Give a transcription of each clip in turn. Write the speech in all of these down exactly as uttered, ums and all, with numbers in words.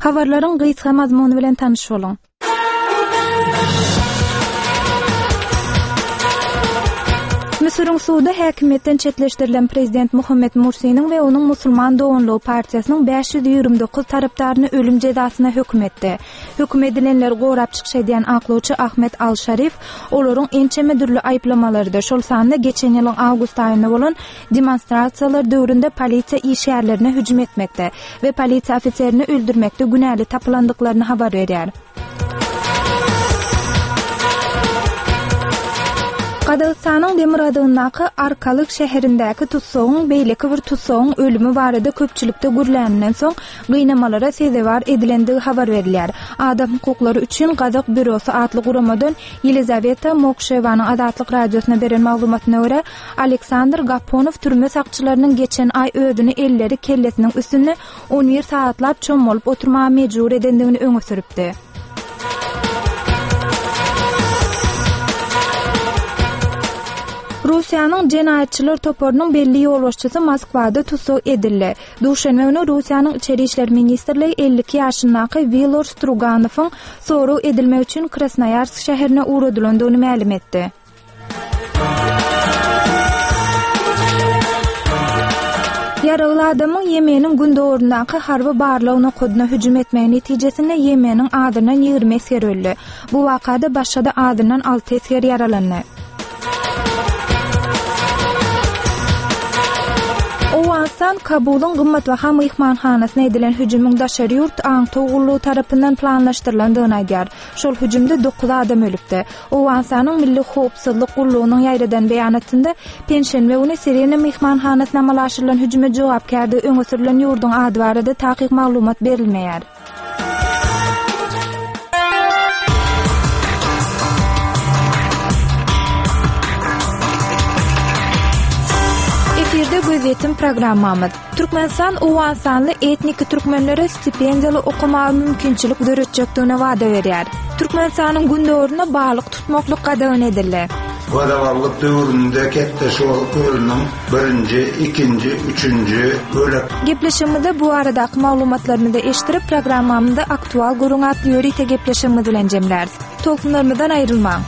Habarlaryň gysga mazmuny bilen tanış bolun. Mısır'ın Suudi häkimetten çetleşdirilen prezident Muhammed Mursi'nin ve onun Musulman Doğunluğu Partiyasının beş yüz ýigirme dokuz tarapdaryny ölüm jezasyna hökm etdi. Hökm edilenler gorap çykyş edýän aklawçy Ahmet Al-Şarif olaryň ençeme dürli aýplamalardy. Şol sanda geçen ýylyň awgust aýynda bolan demonstrasiýalar döwründe polisiýa iş ýerlerine hüjüm etmekde we polisiýa ofiserini öldürmekde günäli tapylandyklaryny habar berýär. Qazaqstanyň Demiradyndaky Arkalyk şäherindäki tutsagyň beýleki bir tutsagyň ölümi barada köpçülikde gürlänenden soň gynamalara sezebar edilendigi habar berilýär. Adam hukuklary üçin Qazaq bürosy atly guramadan Yelizaveta Mokshevanyň Azatlyk radiosyna beren maglumatyna görä, Aleksandr Gaponow türme sakçylarynyň geçen ay ödüni elleri kellesiniň üstüne on bir saatlap çömolup oturmagy mejbur edendigini öňe süripdi. Rusiýanyň jenaýatçylar toporunyň belli ýolbaşçysy Moskwada tutsag edildi. Duşanbe günü Rusiýanyň içeri işler ministrligi elli iki ýaşyndaky Vilor Struganowyň soraw edilmek üçin Krasnoyarsk şäherine uğradylandygyny ma'lum etdi. Yaralı adamın Yemen'in gündorundaky harby barlagyna koduna hüjüm etmegi netijesinde Yemen'in adından ýigirme esker öldü. Bu wakada başga adından alty esker yaralandy. Owasan Kabul'un gymmatbaha mehmanhanasyna edilen hüjümüň daşary ýurt Aňtogullugy tarapyndan planlaşdyrylandygyny aýdýar. Şol hüjümde dokuz adam ölüpdi. Owasanyň Milli Howpsuzlyk Gullugynyň ýaýradan beýanatynda penşenbe günü Sirena mehmanhanasyna amalaşdyrylan hüjüme jogapkärdi öňe sürülen ýurduň ady barada takyk maglumat berilmeýär. Efirde gözetim programmamız. Türkmenistan Owasanly etnik türkmenlere stipendiýaly okumagy mümkinçilik berýärdigine wada berýär. Türkmenistanyň gündörüne balyk tutmaklyk gadagyn edildi. Wadawarlyk döwründe ketde şol ölüniň birinji, ikinji, üçünji bölek. Gepleşimizde bu aradaky maglumatlaryny da eşdirip programmamyzda aktual gurungatly ýörite gepleşimiz bilen jemlär. Tolkunlarymyzdan aýrylmaň.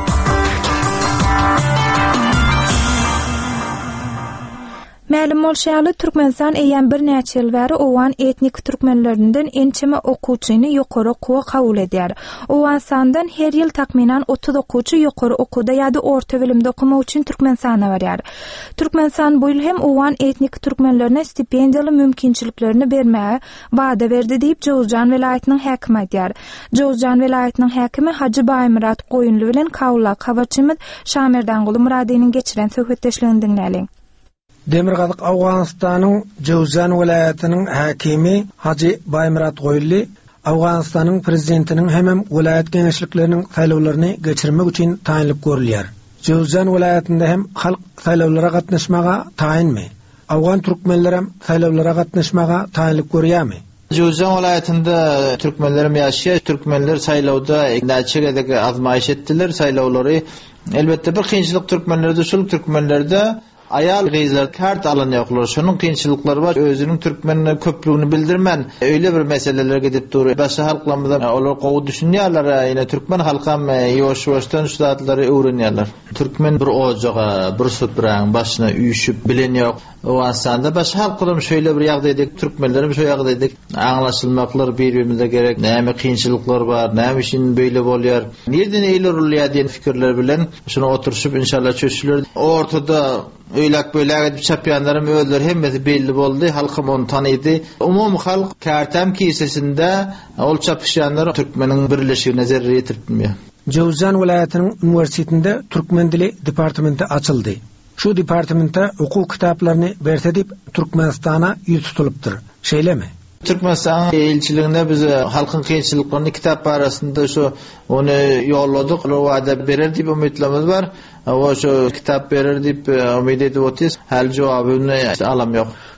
Ma'lum bolşaly Türkmenistan eýen bir näçe ýyl bäri owan etnik türkmenlerinden ençeme okuwçyny ýokary okuwa kabul edýär. Owansandan her ýyl takminan otuz okuwçy ýokary okuwda ýa-da orta bilimde okumak üçin Türkmenistana barýar. Türkmenistan bu ýyl hem owan etnik türkmenlerine stipendiýaly mümkinçiliklerini bermäge wada berdi diýip Jowzjan welaýatynyň häkimi aýdýar. Jowzjan welaýatynyň häkimi Haji Baymurat Goýunly bilen kawlak habarçymyz Şamerdanguly Muradynyň geçiren söhbetdeşligini dinläliň. Demirgazyk Awganystanyň Jowzjan welaýatynyň häkimi Haji Baymurat Goýunly Awganystanyň prezidentiniň hemem welaýat geňeşlikleriniň saýlawlaryny geçirmek üçin taýinlip görülýär. Jowzjan welaýatynda hem halk saýlawlara gatnaşmaga taýinmi? Awgan türkmenler hem saýlawlara gatnaşmaga taýinlip görýärmi? Jowzjan welaýatynda türkmenler ýaşaýar. Türkmenler saýlawda näçegedek azmaýyş etdiler. Saýlawlary elbetde bir kynçylyk türkmenlerde şol türkmenlerde ayal geyizler kart alanyaklar. Şonun kynçylyklary bar. Özüniň türkmenine köplüğünü bildirmen. Öyle bir meseleler gidip duruyor. Başka halklarımızdan olar gowy düşünýärler. Ýene türkmen halkam ýoş-ýoşdan şu zatlary öwrenýärler. Türkmen bir ojaga, bir süpräň başyna üýüşüp bilen ýok. Owansanda başka halklarym şöyle bir ýagdaýda türkmenlerim şu ýagdaýda aňlaşylmaklar bir-birimize gerek. Näme kynçylyklar bar, näme işin beýle bolýar. Nerden eýlerilýär diýen fikirler bilen şunu oturuşup inşallah çöşülür. Ortada öýlek böýlek edip çapýanlarym öldür hemmesi belli boldy. Halkym onu tanydy. Umum halk Kärtem kisesinde ol çapyşanlar türkmeniň birleşigine zerre ýetiripdirmi. Jowzjan welaýatynyň universitetinde türkmen dili departamenti açyldy. Şu departamentda okuw kitaplaryny berse dip Türkmenistana ýüz tutulypdyr. Şeýlemi? Türkmenistan elçiliginde biz halkın kynçylyklaryny kitap arasında şu onu yolladyk. O wada berer diýip umytlarymyz bar. O şu kitap berer diýip umyt edip otys. Hal jogabyny alam ýok.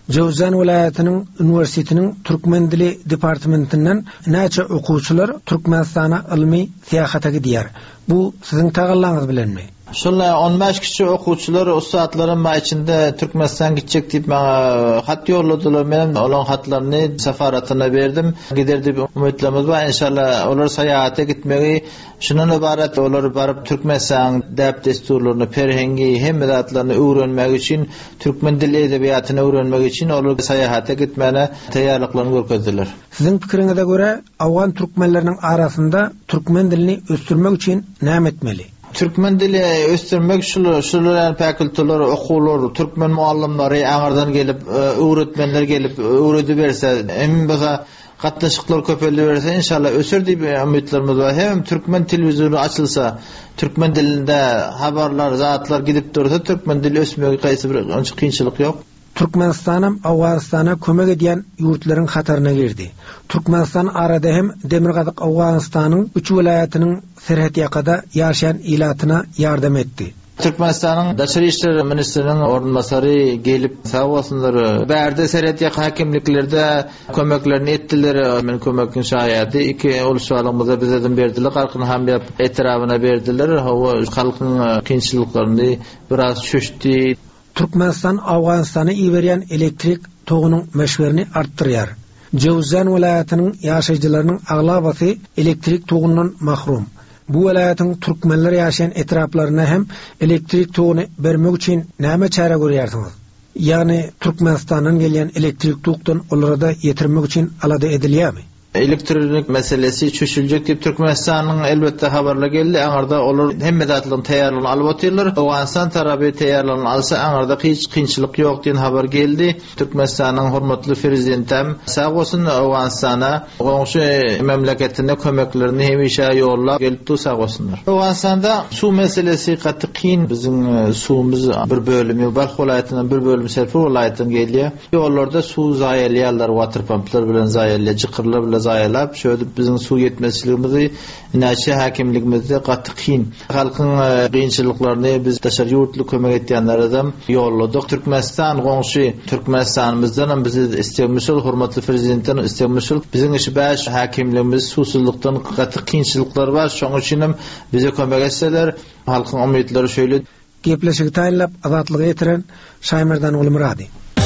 Jowzan vilayetinin üniversitetinin Türkmen dili departamentinden näçe okuwçylar Türkmenistana ilmi siyahata gidiyor. Bu sizin tağırlarınız bilenmi? Şular on beş kişi okuwçylar ustatlarym ma içinde Türkmenistan gitjek diýip maňa hat ýolladylar. Men olan hatlaryny safaratyna berdim. Gider diýip umytlarymyz bar. Inşallah olar saýahata gitmegi şundan ibaret, olar baryp Türkmenistan däp desturlaryny, perhengi, hemme zatlaryny öwrenmek üçin, Türkmen dili edebiýatyny öwrenmek üçin olar saýahata gitmene taýýarlyklaryny görkezdiler. Sizin pikiriňize göre awgan türkmenleriniň arasynda Türkmen dilini östürmek üçin näme etmeli? Türkmen dili östürmek şular, şular fakülteler, okullar, Türkmen muallimleri aňardan gelip, öwretmenler gelip öwredi berse, hem bize gatnaşyklar köpeldi berse inşallah ösür diýip umytlarymyz bar. Hem Türkmen telewiziony açylsa, Türkmen dilinde habarlar, zatlar gidip dursa, Türkmen dili ösmegi gaýsy bir ançy kynçylyk ýok. Türkmenistan'ım Afganistan'a kömek ediyen yurtların hatarına girdi. Türkmenistan arada hem Demirgazyk Afganistan'ın üç vilayetinin serhet yakada yaşayan ilatına yardım etti. Türkmenistan'ın Daşary işleri ministriniň orunbasary gelip sağ bolsunlar. Berde serhet yak hakimliklerde kömeklerini etdiler. Men kömekin şaýady iki uluslarymyza bizden berdiler. Halkyny hem etrawyna berdiler. Hawa halkyň kynçylyklaryny biraz çöşdi. Türkmenistan Afganistan'a iveriyen elektrik toğunun meşverini arttırıyor. Jowzan vilayetinin yaşayıcılarının ağlabası elektrik toğundan mahrum. Bu vilayetin Türkmenler yaşayan etraflarına hem elektrik toğunu vermek için näme çare görüyorsunuz? Yani Türkmenistan'dan gelen elektrik toğundan onlara da yetirmek için alada ediliyor mu? Elektronik meselesi çöşülecek diýip Türkmenistanyň elbette habarlar geldi. Aňarda olar hemme zatlaryň taýýarlygyny alyp oturýarlar. Awganistan tarapy taýýarlygyny alsa aňarda hiç kynçylyk ýok diýen habar geldi. Türkmenistanyň hormatly prezidentim sağ bolsun Awganistana goňşy memleketine kömeklerini hemişe ýollap gelip sağ bolsunlar. Awganistanda su meselesi gatty kyn. Biziň suwumyz bir bölümi Balx welaýatynyň bir bölümi Serpil welaýatyna gelýär. Ýollarda su zaýalýarlar, water pumplar bilen zaýalýar, jykyrlar bilen zaýalap, şöyle biziň su ýetmezligimizi, näçe hakimligimizde gatty kyn. Halkyň kynçylyklaryny biz daşary ýurtly kömek etýänlerden ýolladyk. Türkmenistan goňşy Türkmenistanymyzdan bizi istemmişil hormatly prezidentten istemmişil. Biziň işi baş hakimligimiz susuzlukdan gatty kynçylyklar bar. Şoň üçin hem bize kömek etseler, halkyň umytlary şöyle gepleşigi taýinlap azatlygy ýetiren Şaýmerdan Ulmurady.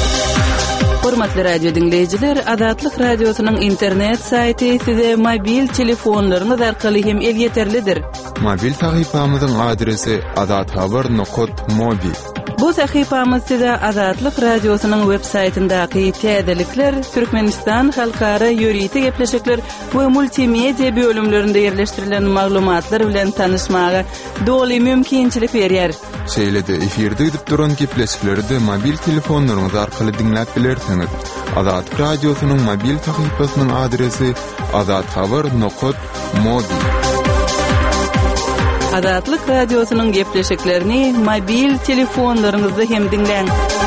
Hormatly radio dinleyijiler, Azatlyk radiosynyň internet saýty size mobil telefonlaryňyz arkaly hem el ýeterlidir. Mobil tahypamyzyň adresi azathabar nokta mobi. Bu sahypamyz size Azatlyk radiosynyň web saýtyndaky täzelikler, Türkmenistan halkara ýöriti gepleşikler we multimedia bölümlerinde ýerleşdirilen maglumatlar bilen tanışmaga doly mümkinçilik berýär. Şeýlede efirde edip duran gepleşikleri de mobil telefonlaryňyz arkaly dinläp bilersiňiz. Azatlyk radiosynyň mobil tahypasynyň adresi azathabar nokta mobi. Azatlyk radiosynyň gepleşiklerini mobil telefonlaryňyzda hem dinleň.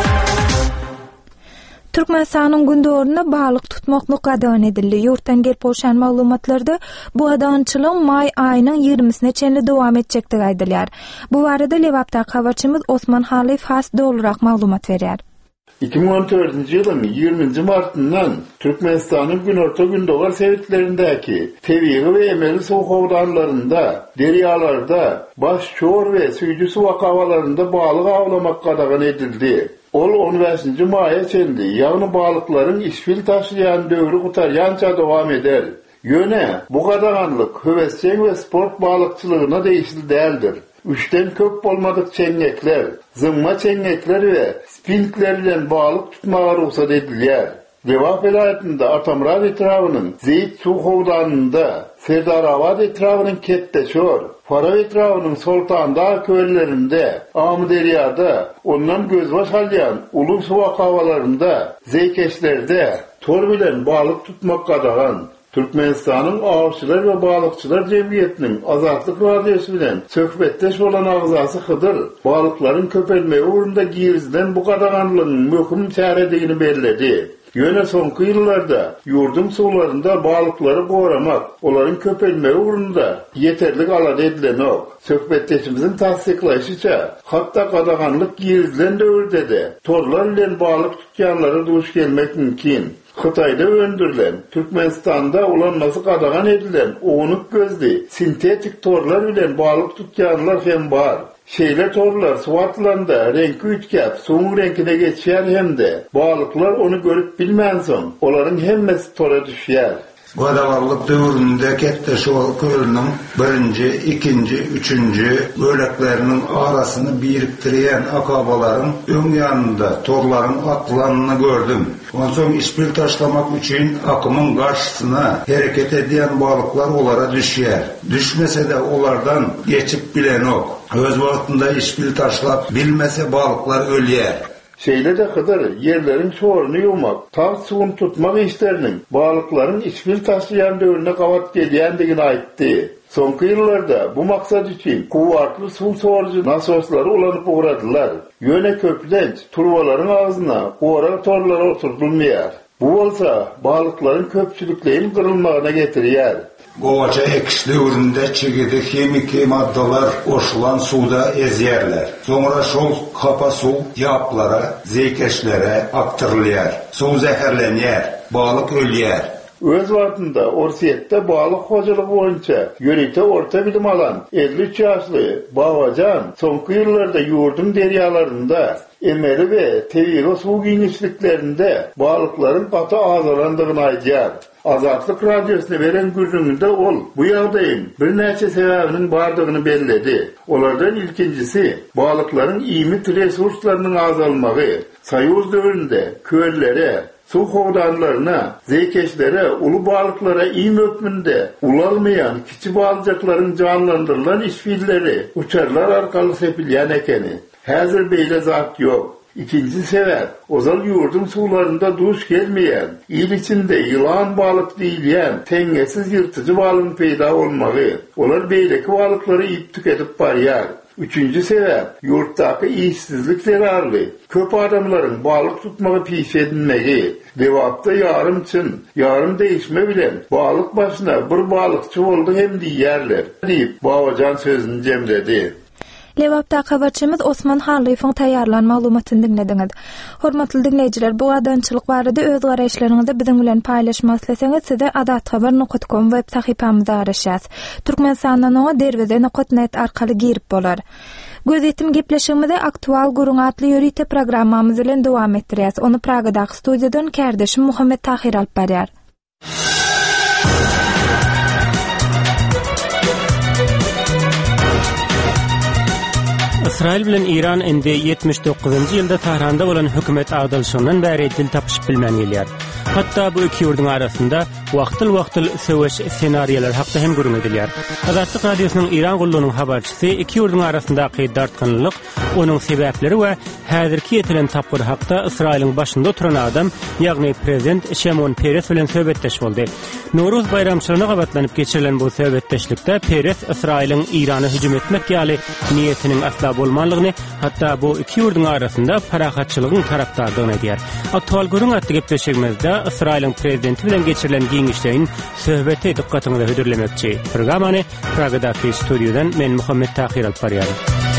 Türkmenistanyň gündöründe balyk tutmakly gadan edildi. Ýurtdan gelip bolşan maglumatlarda bu adançylyk may aýynyň ýigrimine çenli dowam etjekdi aýdylýar. Bu barada Lewapda habarçymyz Osman Halif has dolurak maglumat berýär. iki bin on dördünji ýylyň ýygrüminji martyndan Türkmenistanyň günorta gündoglar sebitlerindäki tebiği we emeli suw howdanlarynda, derýalarda, baş çor we süýjü suw akawalarynda balyk awlamak gadagan edildi. Ol on beşinji maýa çendi, ýagny balyklaryň işfil taşıýan döwri gutarýança dowam eder. Ýöne bu gadaganlyk höwesçiň we sport balykçylygyna değişli däldir. Üçten köp bolmadyk çengekler, zımma çengekler we spinkler bilen balyk tutmaga ruhsat edilýär. Lewap vilayatynda Atamrad etrawynyň Zeyt suw howdanynda, Serdarabad etrawynyň Ketteşor, Faraw etrawynyň Soltanda köýlerinde, Amderýada, ondan gözbaş alýan uluw suw akawalarynda, Zeykeşlerde tor bilen balyk tutmak gadagan. Türkmenistanyň awçylar we balykçylar jemgyýetiniň Azatlyk radiosu bilen söhbetdeş bolan agzasy Hydyr, balyklaryň köpelmegi urunda girizden bu gadaganlygyň möhüm çäredigini bellädi. Yöne sonki yıllarda yurdum sularında balıkları koramak, onların köpelme uğrunda yeterli alad edilen ok. Söhbetleşimizin tasdiklayışıca, hatta qadağanlık girizlen dövrde de torlar ile balık tutkanlara duş gelmek mümkün. Xitayda öndürülen, Türkmenistan'da ulanması qadağan edilen oğunuk gözlü, sintetik torlar bilen balık tutkanlar hem var. Şeyle torlar suvatlanda renki ütkep, soğuk renkine geçer hem de balıklar onu görüp bilmän soň, olaryň hemmesi tora düşýär. Gadawarlyk döwründe Ketteşol kölüniň birinji, ikinji, üçünji bölekleriniň arasyny biriktirýän akabalaryň öň ýanynda torlaryň atlanyny gördüm. Onsoň ispil taşlamak üçin akymyň garşysyna hereket edýän balyklar olara düşýär. Düşmese de olardan geçip bilen ok. Öz wagtynda ispil taşlap bilmese balyklar ölýär. Şeyle de Hıdır yerlerin çoğurunu yumak, tağ suğun tutmak işlerinin balıkların ispil taşlayan dövrüne kavat gelýändigini aýtdy. Sonky yıllarda bu maksat için kuvvetli su sorucu nasosları ulanıp uğradılar. Yöne köplenç turvaların ağzına uğra torlara oturtulmayar. Bu olsa balıkların köpçülükleyin kırılmağına getiriyar. Gowaça ekişli üründe çigidi hemiki maddalar oşulan suda ezýärler. Soňra şol kapa su ýaplara, zeykeşlere aktyrylýar. Su zäherlenýär, balyk ölýär. Öz wagtynda Orsiýetde balyk hojalygy boýunça ýörükde orta bilim alan elli üç ýaşly Babajan soňky ýyllarda ýurdum derýalarynda emeli we tebigy suw giňişliklerinde balyklaryň gaty azalandygyny aýdýar. Azatlyk radiosyna beren güzüňde ol bu ýagdaýyň bir näçe sebäbiniň bardygyny bellädi. Olardan ilkinjisi balyklaryň iýmit resurslarynyň azalmagy. Soýuz döwründe köllere, su howdanlaryna, zeykeşlere, ulu balıklara iým öpmünde ulalmayan kiçi balyjaklaryň canlandyrylan işfilleri uçarlar arkaly sepilýän ekeni. Häzir beýle zat ýok. İkinci sebep, ozal yurdum sularında duş gelmeyen, il içinde yılan balık diýilýän, tengesiz yırtıcı balığın peyda olmagy. Olar beýleki balıkları ip tüketip barýar. Üçüncü sebep, yurttaki işsizlik zerarly. Köp adamların balık tutmagy piş edinmegi. Dewapda yarım çyn, yarım değişme bilen balık başına bir balıkçı boldy hem diýerler. Diýip Babajan sözüni jemledi. Lewapda habarçymyz Osman Halifoň taýýarlan maglumatyny dinlediňiz. Hormatly dinleýijiler, bu adançylyk barada öz garaşlaryňyzy biziň bilen paýlaşmak isleseňiz, size adat habar nokta com web sahypamyza araşýas. Türkmenistandan oňa derweze nokta net arkaly girip bolar. Gözetim gepleşigimizde aktual gurun atly ýörite programmamyz bilen dowam etdirýäs. Onu Pragadaky studiýadan kärdeşim Muhammed Tahir alyp barýar. İsrail bilen İran indi yetmiş dokuzunji ýylda Tahranda bolan hökümet agdalyşynyň bäri dil tapyşyp bilmän gelýär. Hatda bu iki ýurdun arasynda wagtyl-wagtyl söwüş senariýalar hakda hem görüň edilýär. Azatlyk radiosynyň İran gullunyň habarçysy iki ýurdun arasyndaky dartganlyk, onuň sebäpleri we häzirki ýetilen tapgyr hakda Israiliň başynda oturan adam, ýagny prezident Shimon Peres bilen söhbetdeş boldy. Nowruz bayramçylygyna gabatlanyp geçirilen bu söhbetdeşlikde Peres Israiliň İrana hüjüm etmek ýaly niýetiniň asla bolmanlygyny, hatda bu iki ýurdun arasynda parahatçylygyň tarapdardygyny edýär. Aktual gurun atly gepleşigimizde Israiliň prezidenti bilen geçirilen giňişlerin söhbeti dikkatyňyzy hödürlemekçi. Programmany Pragadaky studiýadan men Muhammed Tahir alyp barýar.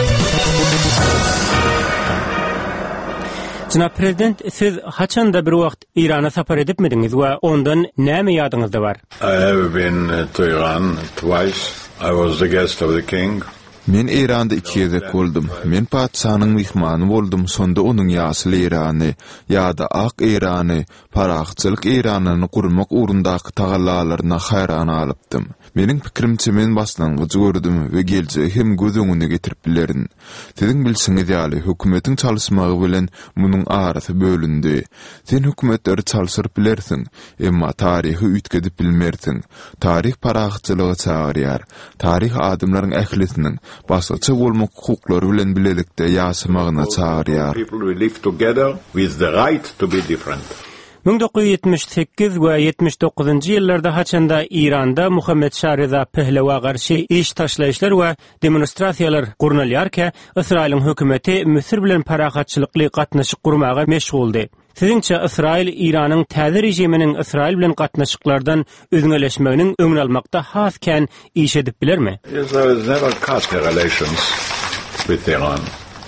Jynap prezident, siz haçanda bir wagt Irana sapar edipmidiňiz we ondan näme ýadyňyzda bar? I have been to Iran twice. I was the guest of the king. Men Iranda iki ýerde boldum. Men padşanyň mihmany boldum. Sonda onuň ýasyl Irany, ýa-da ak Irany, paraxçylyk Iranyny gurmak ugrundaky tagallalaryna haýran alypdym. Meniň pikirimçe men başlangyjy gördüm we geljegi hem gözüňe getirip bilerin. Siziň bilsiňiz ýaly, hökümetiň çalysmagy bilen munyň arasy bölündi. Sen hökümetleri çalysyp bilersiň, emma taryhy üýtgedip bilmersiň. Taryh paraxçylygy çağırýar. Taryh adamlaryň ählisiniň başgaça bolmak hukuklary bilen bilelikde ýaşamagyna çağırýar. People will live together with the right to be different. bin dokuz yüz ýetmiş sekiz we ýetmiş dokuzunji ýyllarda haçanda Iranda Muhammed Şah Pehlawa garşy iş taşlaýyşlar we demonstrasiýalar gurnalýarkä, Israiliň hökümeti Misir bilen parahatçylykly gatnaşyk gurmaga meşguldy. Siziňçe Israil Iranyň täze rejiminiň Israil bilen gatnaşyklardan özüňeleşmeginiň öňüne almakda hasken iş edip bilermi? Israel has never cut relations with Iran.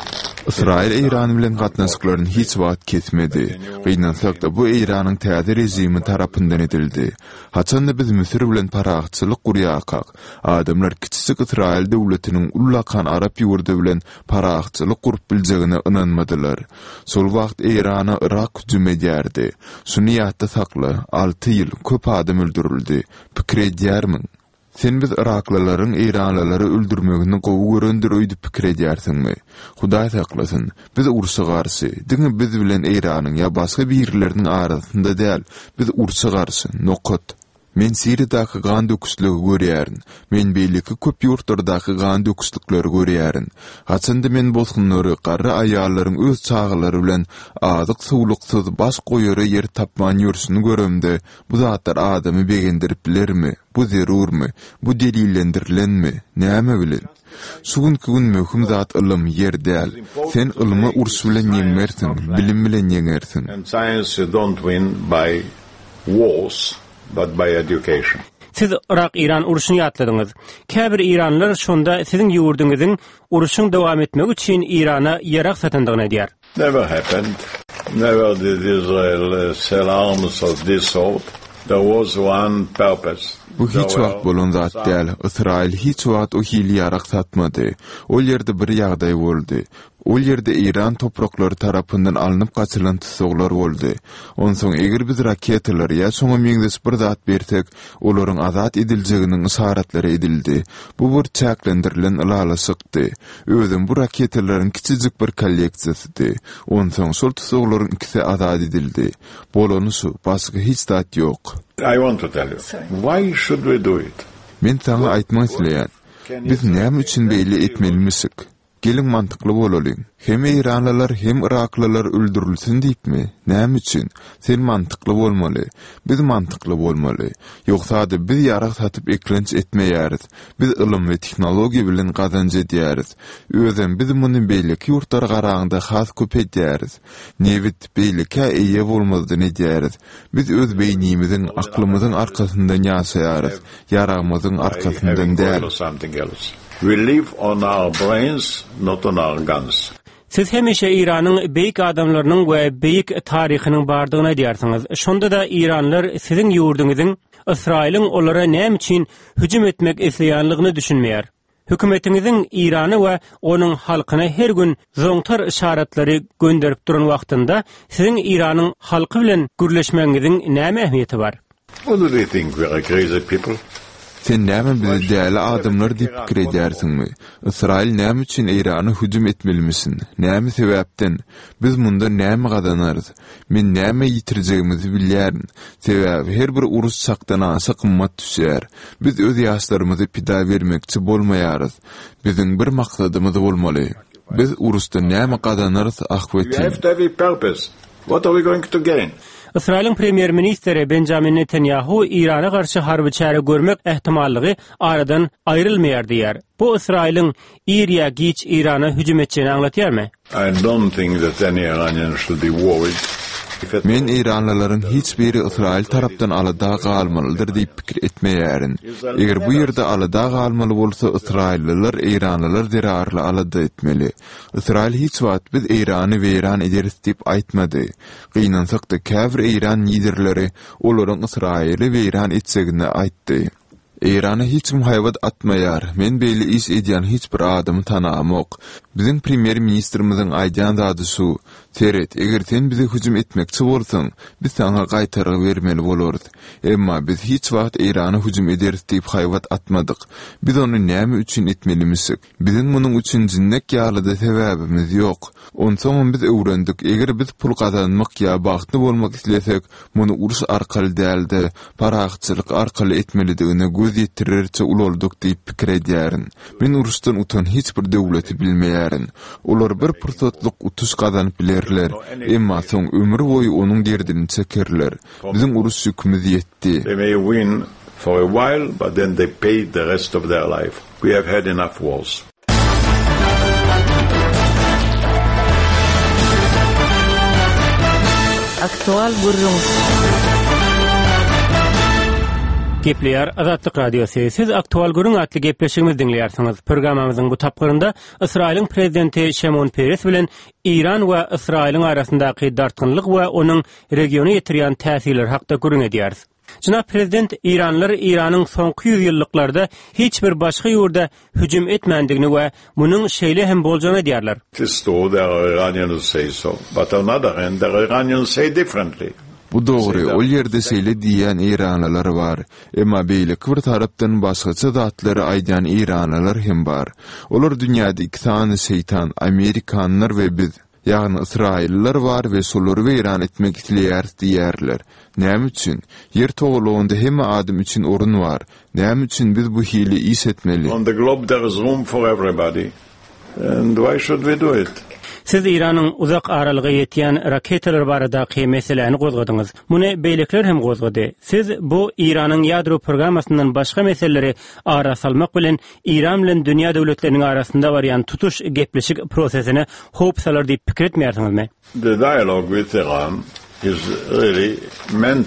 İsrail İran bilen gatnaşyklaryny hiç wagt kesmedi. Gynansak da bu İranyň täze rejimi tarapyndan edildi. Haçanda biz Misir bilen paragatçylyk gurýakak. Adamlar kiçik İsrail döwletiniň ullakan Arap ýurdu bilen paragatçylyk gurup biljegine inanmadylar. Sol wagt Irana Irak hüjüm edýärdi. Şuny ýatda sakla, alty ýyl köp adam öldürildi. Pikir edýärmiň? Sen biz Iraklıların İranlıları öldürmegini gowy görendir öýdi pikir edýärsiňmi? Hudaý saklasyn, biz urşa garşy, diňe biz bilen Iranyň ýa başga birleriniň arasynda däl, biz urşa garşy, nokat. Men Siriýadaky gan döküslügi görýärin. Men beýleki köp ýurtlardaky gan döküslükleri görýärin. Haçanda men bozgunlary, garry aýallaryň öz çağlary bilen azyk suwluksyz baş goýary ýer tapman ýürsüni göremde, bu zatlar adamy begendirip bilermi? Bu zerurmy? Bu delillendirilenmi? Näme bilen? Sugunky gün möhüm zat ilm ýer däl. Sen ilmi urs bilen ýeňmersiň, bilim bilen ýeňersiň. And science don't win by wars, but by education. Siz Irak-İran uruşuny ýatladyňyz. Käbir İranlylar şonda siziň ýurduňyzyň uruşyň dowam etmegi üçin Irana ýarak satandygyny edýär. Never happened. Never did Israel sell arms of this sort. There was one purpose. Bu hiç wagt bolan zat däl. Israil hiç wagt o hili ýarak satmady. Ol ýerde bir ýagdaý boldy. Ol ýerde İran topraklary tarapyndan alınıp gaçylan tüsoglar boldy. Onsoň eger biz raketalar ýa soňa meňdes bir zat bersek, olaryň azat ediljeginiň isaratlary edildi. Bu bir çäklendirilen ýalasykdy. Özüm bu raketalaryň kiçijik bir kolleksiýasydy. Onsoň şol tüsoglaryň ikisi azat edildi. Bolany şu, başga hiç zat ýok. I want to tell you, why should we do it? Men taňa aýtmak isleýän, biz näme üçin beýle etmelimisik? Gelin mantıklı bolalım. Hem İranlılar hem Iraklılar öldürülsün deyipmi? Näme üçin? Sen mantıklı bolmaly. Biz mantıklı bolmaly. Ýoksa da biz ýarak satyp eklenç etmeýäris. Biz ilm we tehnologiýa bilen gazanç edýäris. Özüm biz muny beýleki ýurtlar garaňda has köp edýäris. Nebit beýleke eýe bolmazdy edýäris. Biz öz beýnimiziň, aklymyzyň arkasyndan ýaşaýarys. Ýaragymyzyň arkasyndan däl. We live on our brains, not on our guns. Siz hemişe İran'ın beyik adamlarının ve beyik tarihinin bardığına diyarsınız. Şonda da İranlılar sizin yurdunuzun İsrail'in olara näme üçin hücum etmek isleýänligini düşünmeýär. Hükümetinizin İran'ı ve onun halkına her gün zoňtar işaretleri gönderip duran wagtynda sizin İran'ın halkı bilen gürleşmeňiziň näme ähmiýeti bar? What do they think we are crazy people? Sen näme bizi däli adamlar diýip pikir edýärsiňmi? Israil näme üçin Irana hüjüm etmelimisin? Näme sebäpden? Biz munda näme gadanarys? Men näme ýitirjegimizi bilýärin. Sebäbi her bir urus sakdanansa kymmat düşýär. Biz öz ýaşlarymyzy pida bermekçi bolmaýarys. Biziň bir maksatymyz bolmaly. Biz urusda näme gadanarys ahwetin. We have to have a purpose. What are we going to gain? İsrail'in premier ministeri Benjamin Netanyahu İran'a karşı harby çäre görmek ehtimallygy aradan aýrylmaýar diýär. Bu İsrail'in ýa giç İran'a hüjüm etjegini aňlatýarmy? I don't think that any Iranian should be worried. Men İranlıların hiç biri İsrail tarapdan alada galmalıdır diýip pikir etmeýärin. Eger bu ýerde alada galmaly bolsa İsrailliler İranlylar derarly alada etmeli. İsrail hiç wagt biz İrany weýran ederiz diýip aýtmady. Gynansak da käbir İran liderleri olaryň İsraili weýran etsegini aýtdy. İran'a hiç muhaýbat atmaýar. Men beýle iş edýän hiç bir adamy tanamok. Biziň premier ministrimiziň aýdýan zady şu: "Teret, eger sen bize hüjüm etmekçi bolsaň, biz sana gaýtaryp bermeli bolarys. Emma biz hiç wagt Irana hüjüm ederiz diýip haýbat atmadyk. Biz onu näme üçin etmelimisik? Biziň munyň üçin jinnek ýalyda sebäbimiz ýok. Onsoň biz öwrendik, eger biz pul gazanmak ýa bagtly bolmak islersek, muny uruş arkaly däldi, paragatçylyk arkaly etmelidigine göz ýetirirçe ulolduk diýip pikir edýärin. Men urusdan utan hiç bir döwleti bilmeýärin. Olar bir pursatlyk utuş gazanyp bilerler, emma soň ömür boyu onuň derdini çekerler. Biziň uruş ýükümüz ýetdi. They may win for a while, but then they pay the rest of their life. We have had enough wars. aktual gurrun. Gepleyer Azatlyk Radiosu. Siz aktual gurrun atly gepleşigimiz dinleýärsiňiz. Programamyzyň bu tapgyrynda Israýlyň prezidenti Shimon Peres bilen İran we Israýlyň arasyndaky dartgynlyk we onuň regiona ýetirýän täsirleri hakda gurrun edýäris. Jynap prezident İranlar İranyň soňky yüz ýylliklarda hiç bir başga ýurda hüjüm etmendigini we munyň şeýle hem boljany diýerler. This the Iranians say so, but on the other hand, the Iranians say differently. Bu dogry, ol ýerde seýle diýen İranlylar bar. Emma beýle bir tarapdan başgaça zatlary aýdan İranlylar hem bar. Olar dünýäde iki tane şeytan, Amerikanlar we biz, ýagny Israýlylar bar we şolary weýran etmek isleýär diýerler. Näme üçin? Yer togulugynda hemme adam üçin orun bar. Näme üçin biz bu hili is etmeli? On the globe there is room for everybody. And why should we do it? Siz İranyň uzak aralyga ýetýän raketalar baradaky meseleni gozgadyňyz. Muny beýlekler hem gozgady. Siz bu İranyň ýadro programmasyndan başga meseleleri ara salmak bilen İran bilen dünýä döwletläriniň arasynda barýan tutuş gepleşik prosesine hop salar diýip pikir etmeýärsiňizmi? The dialogue with Iran is really meant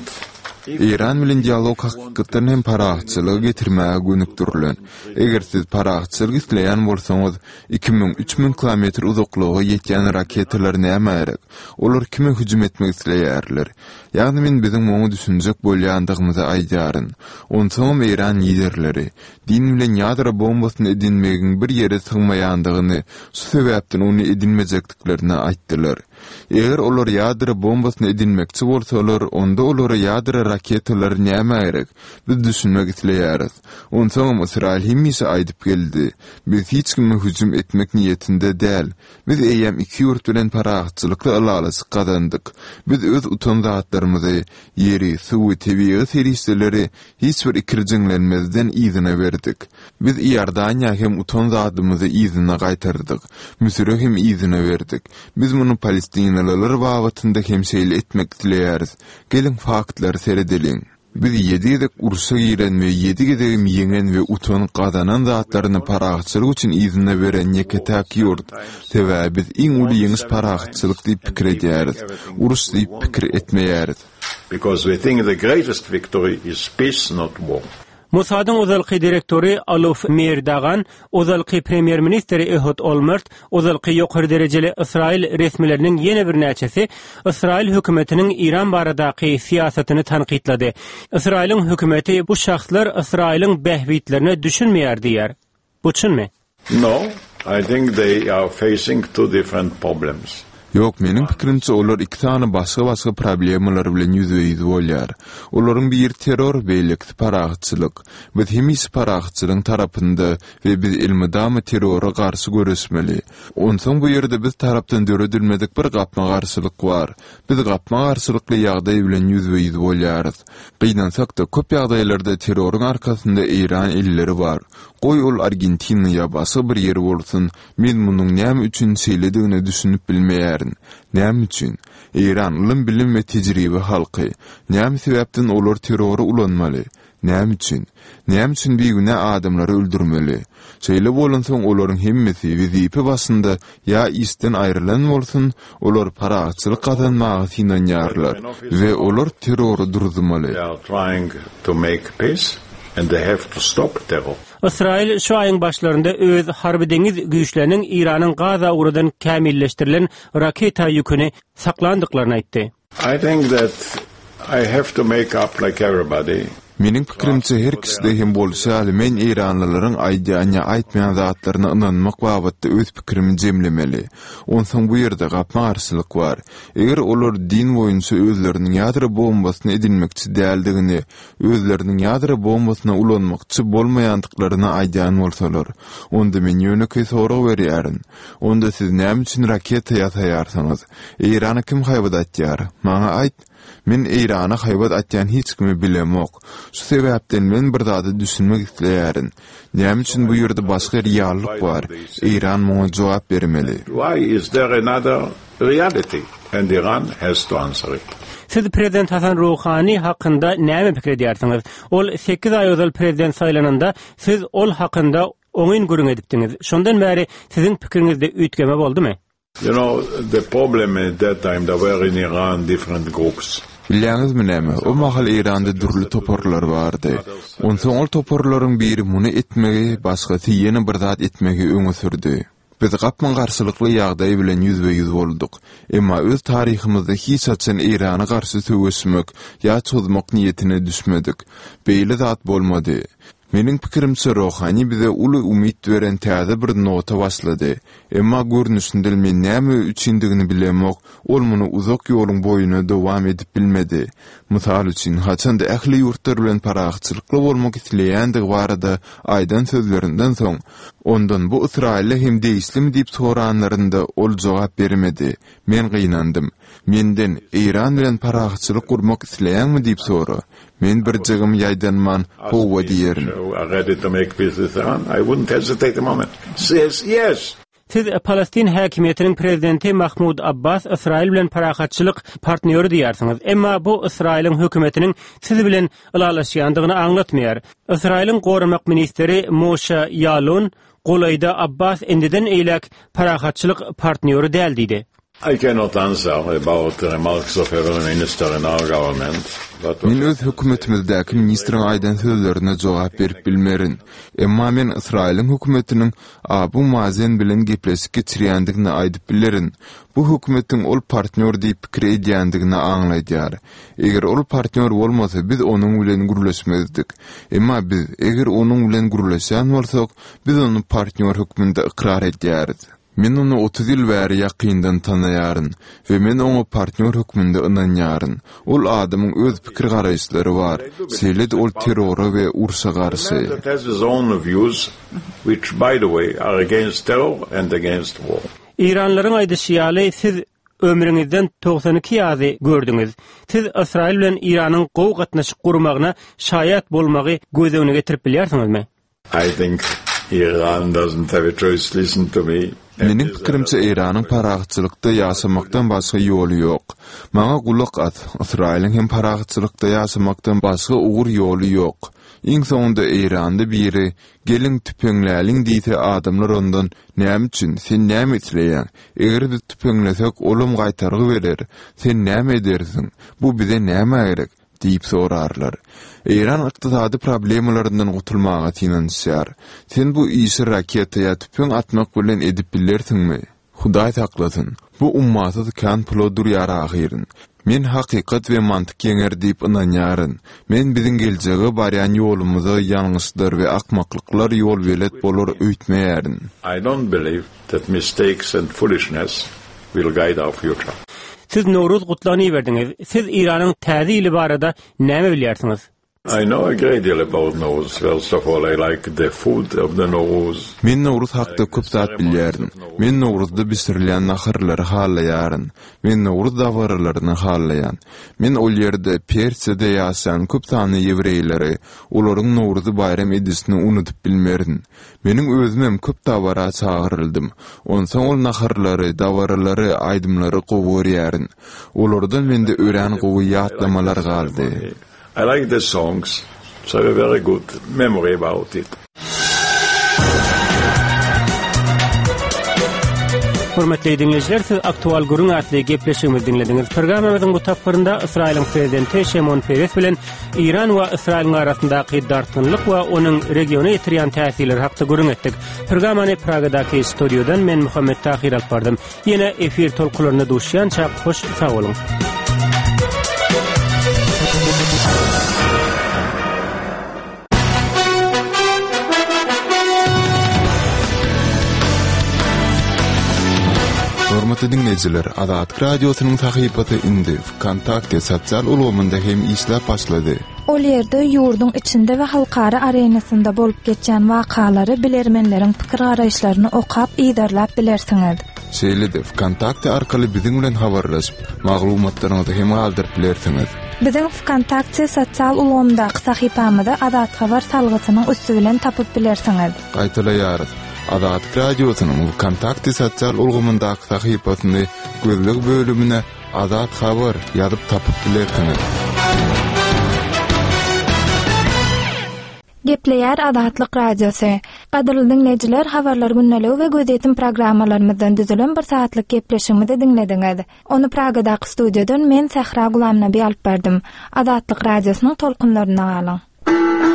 İran bilen dialog hakykatdan hem parahatçylygy getirmäge gönükdirilen. Eger siz parahatçylyk isleýän bolsaňyz, iki ming üç ming kilometr uzaklyga ýetýän raketalar näme gerek? Olar kime hüjüm etmek isleýärler? Ýagny men biziň moňa düşünjek bolýandygymyzy aýdaryn. Onsoň İran liderleri din bilen ýadro bombasyny edinmegiň bir ýere sygmaýandygyny, şu sebäpden ony edinmejekdiklerini aýtdylar. Eger olar ýadro bombasyny edinmekçi bolsalar, onda olara ýadro raketalar näme gerek? Biz düşünmek isleýäris. Onsoň Israýl hemisi aýdyp geldi. Biz hiç kime hüjüm etmek niýetinde däl. Biz eýem iki ýurt bilen parahatçylykly alalasy kazandyk. Biz öz utan zatlarymyzy, ýeri, suwy, tebigy serişleri hiç bir ikirjiňlenmezden izine berdik. Biz Iordaniýa hem utan zatymyzy izine gaýtardyk. Misre hem izine berdik. Biz muny Palestinalılar babatynda hem şeýle etmek isleýäris. Gelin faktlary seredeliň. Biz yedi gedek ursa giren we yedi gedek ýeňen we utan gazanan zatlaryny parahatçylyk üçin izine beren ýeketäk ýurt. Tebe biz iň uly ýeňis parahatçylyk diýip pikir edýäris. Urus diýip pikir etmeýäris. Because we think the greatest victory is peace, not war. Mossad'ın uzalqy direktori Alof Merdagan, uzalqy premier ministri Ehud Olmert, uzalqy ýokary derejeli Israýl resmileriniň ýene bir näçesi Israýl hökümetiniň İran baradaky siýasatyny tanqidlady. Israýlyň hökümeti bu şahslar Israýlyň behbitlerini düşünmeýär diýär. Bu çynmy? No, I think they are facing two different problems. Yok, menin pikirimçe olar iki tane başka başka problemalar bilen yüzüýüz bolýar. Olaryň bir terror beýlekdi, parahatçylyk. Biz hemis parahatçylygyň tarapynda we biz ilmidamy terrora garşy görüşmeli. Onsoň bu ýerde biz tarapdan döredilmedik bir gapma garşylyk bar. Biz gapma garşylykly ýagdaý bilen yüzüýüz bolýarys. Gynansak da köp ýagdaýlarda terroryň arkasynda İran elleri bar. Goý ol Argentina ýa başga bir ýer bolsun, men munyň näme üçin seýledigini düşünüp bilmeýärin. Näme üçin? İran ilim bilim we tejribe halky. Näme sebäpden olar terrory ulanmaly? Näme üçin? Näme üçin beýgüne adamlary öldürmeli? Şeýle bolansoň olaryň hemmesi wezipe basynda ýa isten aýrylan bolsun, olar parahatçylyk kazanmagy synanýarlar we olar terrory durdurmaly. They are trying to make peace and they have to stop terror. Israýl şu aýyň başlarında öz harby deňiz güýçleriniň İranyň Gaza urudan kämilleşdirilen raketa ýüküni saklandyklaryny aýtdy. I think that I have to make up like everybody. Menin pikirimçe her kiside hem bolsa, men İranlylaryň aýdýany aýtmaýan zatlaryna inanmak babatda öz pikirimi jemlemeli. Onsoň bu ýerde gapma garşylyk bar. Eger olar din boýunça özleriniň ýadro bombasyny edinmekçi däldigini, özleriniň ýadro bombasyna ulanmakçy bolmaýandyklaryny aýdýan bolsalar, onda men ýönekä sorag berýärin. Onda siz näme üçin raketa ýasaýarsyňyz? İrany kim haýbat atýar? Maňa aýt. Men İrana haýbat atýan hiç kimi bilemok. Şu sebäpden men bir zady düşünmek isleýärin. Näme üçin bu ýerde başga reallyk bar? İran muňa jogap bermeli. Why is there another reality? And Iran has to answer it. Siz Prezident Hasan Rouhani hakynda näme pikir edýärsiňiz? Ol sekiz aý ozal prezident saýlananda siz ol hakynda oňyn görüň edipdiňiz. Şondan bäri siziň pikiriňizde üýtgeme boldymy? You know, the problem at that time, there were in Iran different groups. Bilýäňiz menämi, o mahal Iranda dürli toporlar bardy. Onsoň ol toporlaryň biri muny etmegi, başgasy ýene bir zat etmegi öňe sürdi. Biz gapman garşylykly ýagdaý bilen ýüzbe-ýüz bolduk. Emma öz taryhymyzda hiç açan Irana garşy söwesmek ýa çözmek niýetine düşmedik. Beýle zat bolmady. Mening pikirimçe rohani bize uly umyt beren täze bir nota başlady. Emma görnüşinde men näme üçindigini bilemek, ol muny uzak ýoluň boýuna dowam edip bilmedi. Mysal üçin, haçanda ähli ýurtlar bilen paraxçylykly bolmak isleýändig barada aýdan sözlerinden soň, ondan bu Israil'e hem deýislimi diýip soranlarynda ol jogap bermedi. Men gynandım. Menden İran bilen paraxçylyk gurmak isleýänmi diýip sora. Men bir jygym ýaýdanman howa diýerim. I ready to make peace with Iran. I wouldn't hesitate a moment. Says yes. Siz Palestin häkimetiniň prezidenti Mahmud Abbas Israil bilen paraxatçylyk partneri diýersiňiz. Emma bu Israilin hökümetiniň siz bilen ılalaşýandygyny aňlatmaýar. Israilin goramak ministeri Moshe Yaalon golayda Abbas endiden eýlek paraxatçylyk partneri däl diýdi. I cannot answer about the remarks of every minister in our government. Men öz hökümetimizdäki ministriň aýdan sözlerine jogap berip bilmerin. Emma men Israilin hökümetiniň Abu Mazen bilen gepleşik geçirýändigini aýdyp bilerin. Bu hökümetiň ol partner diýip pikir edýändigini aňlaýar. Eger ol partner bolmasa biz onuň bilen gurulşmazdyk. Emma biz eger onuň bilen gurulşan bolsak, biz onu partner höküminde ikrar edýäris. Men onu otuz ýyl bäri ýakyndan tanaýaryn we men oňa partner hökmünde ynanýaryn. Ol adamyň öz pikir garaýşlary bar. Seýledi ol terrora we ursa garşy. He has his own views, which, by the way, are against terror and against war. İranlaryň aýdyşýaly siz ömrüňizden doksan iki ýazy gördüňiz. Siz Israil bilen Iranyň gowy gatnaşyk gurmagyna şaýat bolmagy gözegine getirip bilýärsiňizmi? I think Iran doesn't have a choice. Listen to me. Mening pikirimçe Iranyň paraxçylykda ýaşamakdan başga ýoly ýok. Maňa gulak at. Israiliň hem paraxçylykda ýaşamakdan başga ugur ýoly ýok. Iň soňunda Iranda biri gelin tüpeňläliň diýse adamlar ondan näme üçin sen näme etleýän? Eger biz tüpeňlesek olum gaýtargy berer. Sen näme edersiň? Bu bize näme gerek? Diýip sorarlar. İran ykdysady problemlaryndan gutulmaga tinanýar. Sen bu işi raketa ýa tüpüň atmak bilen edip bilersiňmi? Hudaý saklasyn. Bu ummaty kan plodur ýara ahyryň. Men hakykat we mantyk ýeňer diýip ynanýaryn. Men biziň geljegi barýan ýolumyza ýalňyşlar we akmaklyklar ýol belet bolar öýtmeýärin. I don't believe that mistakes and foolishness will guide our future. Siz Nowruz gutlany berdiňiz. Siz Iranyň täze ýyly barada näme bilýärsiňiz? I know a great deal about Nowruz. First of all, I like the food of the Nowruz. Men Nowruz hakda köp zat bilýärdim. Men Nowruzda bisirilýän nahyrlary hallaýaryn. Men Nowruz dawarlaryny hallaýan. Men ol ýerde Persiyada ýaşaýan köp sany ýewreýleri, olaryň Nowruzy bayram edisini unutup bilmerin. Meniň özüm köp dawara çagyryldım. Onsoň ol nahyrlary, dawarlary, aýdymlary gowurýaryn. Olardan mende ören gowy ýatlamalar galdy. I like the songs, so I have a very good memory about it. Hormatly dinleyijiler, siz aktual gurun atly gepleşigimizi dinlediňiz. Programmamyzyň bu tapyrynda Israiliň prezidenti Shimon Peres bilen Iran we Israil arasyndaky dartynlyk we onuň regiona ýetirýän täsirleri hakda gurun etdik. Programmany Pragadaky studiodan men Muhammed Tahir alyp bardym. Ýene efir tolkularyna duşýança hoş sag bolun. Hormatly dinleyijiler, Azad radiosynyň sahypasy indi Kontakte sosial ulgamynda hem işläp başlady. Ol ýerde ýurdun içinde we halkara arenasynda bolup geçen wakalary bilermenleriň pikir garaýşlaryny okap ýydarlap bilersiňiz. Şeýle Kontakte arkaly biziň bilen habarlaşyp, maglumatlaryňyzy hem galdyryp bilersiňiz. Biziň Kontakte sosial ulgamyndaky sahypamyzda Azad habar salgysynyň üstü bilen tapyp bilersiňiz. Gaýtalaýarys. Azad radiosynyň Kontakte sosial ulgamyndaky sahypasyny gözlük bölümine Azad habar ýazyp tapyp bilersiňiz. Gepleýär Azatlyk radiosy. Qadirli dinleyijiler, habarlar günnälige we gözetim programmalarymyzdan düzülen bir saatlik gepleşigimizi dinlediňiz. Onu Pragadaky studiodan men Sahra Gulamnaby alyp berdim. Azatlyk radiosynyň tolkunlaryna galyň.